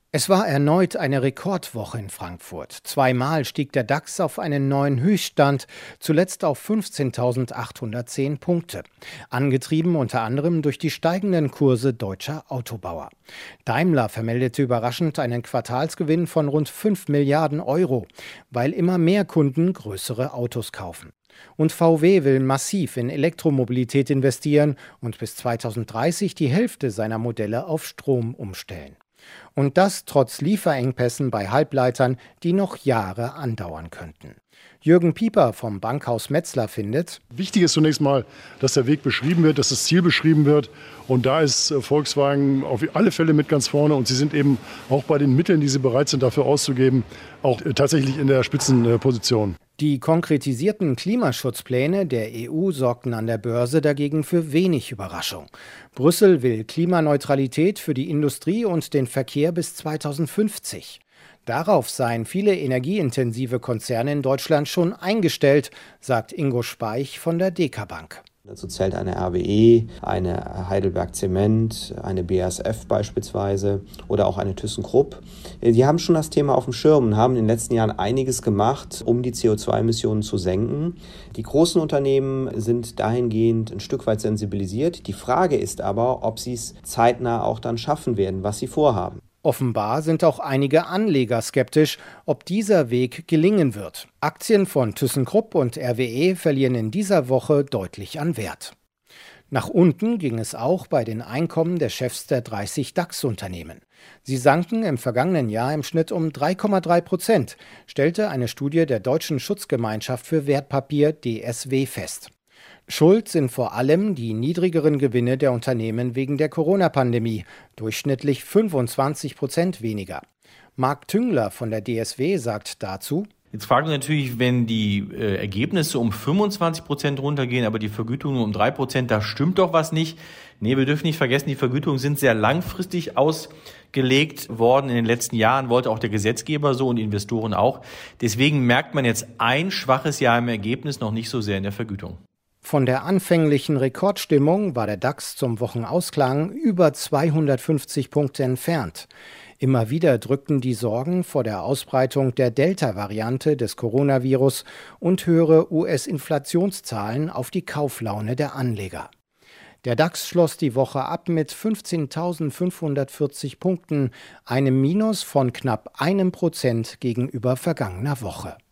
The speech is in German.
Es war erneut eine Rekordwoche in Frankfurt. Zweimal stieg der DAX auf einen neuen Höchststand, zuletzt auf 15.810 Punkte. Angetrieben unter anderem durch die steigenden Kurse deutscher Autobauer. Daimler vermeldete überraschend einen Quartalsgewinn von rund 5 Milliarden Euro, weil immer mehr Kunden größere Autos kaufen. Und VW will massiv in Elektromobilität investieren und bis 2030 die Hälfte seiner Modelle auf Strom umstellen. Und das trotz Lieferengpässen bei Halbleitern, die noch Jahre andauern könnten. Jürgen Pieper vom Bankhaus Metzler findet: Wichtig ist zunächst mal, dass der Weg beschrieben wird, dass das Ziel beschrieben wird. Und da ist Volkswagen auf alle Fälle mit ganz vorne. Und sie sind eben auch bei den Mitteln, die sie bereit sind dafür auszugeben, auch tatsächlich in der Spitzenposition. Die konkretisierten Klimaschutzpläne der EU sorgten an der Börse dagegen für wenig Überraschung. Brüssel will Klimaneutralität für die Industrie und den Verkehr bis 2050. Darauf seien viele energieintensive Konzerne in Deutschland schon eingestellt, sagt Ingo Speich von der DK Bank. Dazu zählt eine RWE, eine Heidelberg Zement, eine BASF beispielsweise oder auch eine ThyssenKrupp. Die haben schon das Thema auf dem Schirm und haben in den letzten Jahren einiges gemacht, um die CO2-Emissionen zu senken. Die großen Unternehmen sind dahingehend ein Stück weit sensibilisiert. Die Frage ist aber, ob sie es zeitnah auch dann schaffen werden, was sie vorhaben. Offenbar sind auch einige Anleger skeptisch, ob dieser Weg gelingen wird. Aktien von ThyssenKrupp und RWE verlieren in dieser Woche deutlich an Wert. Nach unten ging es auch bei den Einkommen der Chefs der 30 DAX-Unternehmen. Sie sanken im vergangenen Jahr im Schnitt um 3,3%, stellte eine Studie der Deutschen Schutzgemeinschaft für Wertpapier DSW fest. Schuld sind vor allem die niedrigeren Gewinne der Unternehmen wegen der Corona-Pandemie, durchschnittlich 25% weniger. Marc Tüngler von der DSW sagt dazu: Jetzt fragen wir natürlich, wenn die Ergebnisse um 25% runtergehen, aber die Vergütung nur um 3%, da stimmt doch was nicht. Nee, wir dürfen nicht vergessen, die Vergütungen sind sehr langfristig ausgelegt worden in den letzten Jahren, wollte auch der Gesetzgeber so und die Investoren auch. Deswegen merkt man jetzt ein schwaches Jahr im Ergebnis noch nicht so sehr in der Vergütung. Von der anfänglichen Rekordstimmung war der DAX zum Wochenausklang über 250 Punkte entfernt. Immer wieder drückten die Sorgen vor der Ausbreitung der Delta-Variante des Coronavirus und höhere US-Inflationszahlen auf die Kauflaune der Anleger. Der DAX schloss die Woche ab mit 15.540 Punkten, einem Minus von knapp 1% gegenüber vergangener Woche.